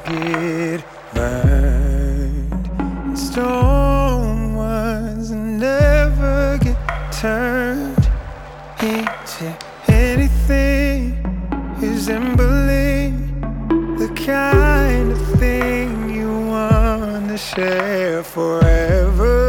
get burned. Stone ones never get turned into anything resembling the kind of thing you want to share forever.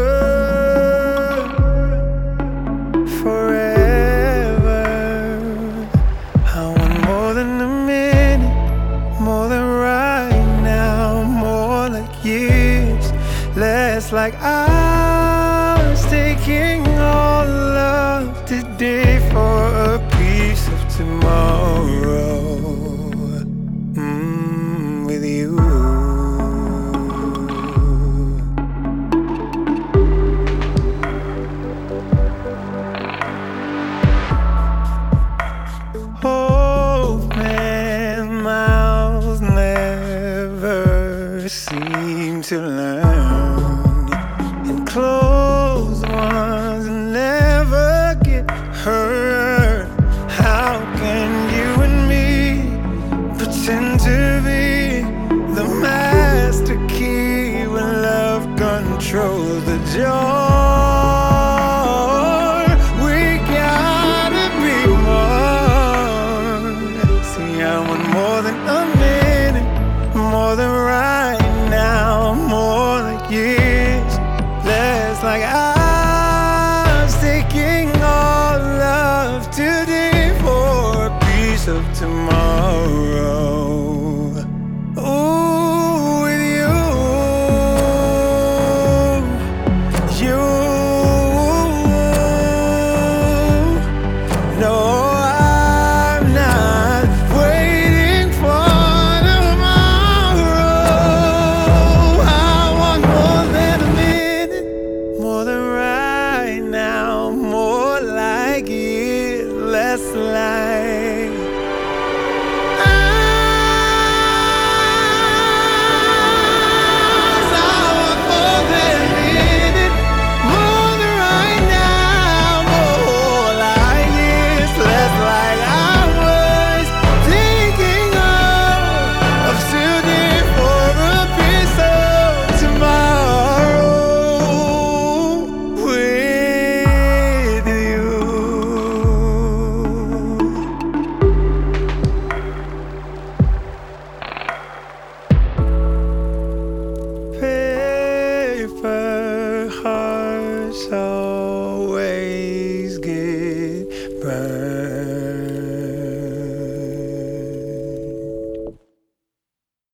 Less like I was taking all of today for a piece of tomorrow. With you. Hope and miles never seem to learn, and close ones never get hurt. How can you and me pretend to be the master key when love controls the door? We gotta be more. See, I want more than a minute, more than right now, more like years. Less like I was taking all of today for a piece of tomorrow. Ooh, with you, you. No, I'm not waiting for tomorrow. I want more than a minute, more than right now, more like it, less like us. I want more than a minute, more than right now, more like it, less like I was thinking of today for a piece of tomorrow. With you. Paper hearts.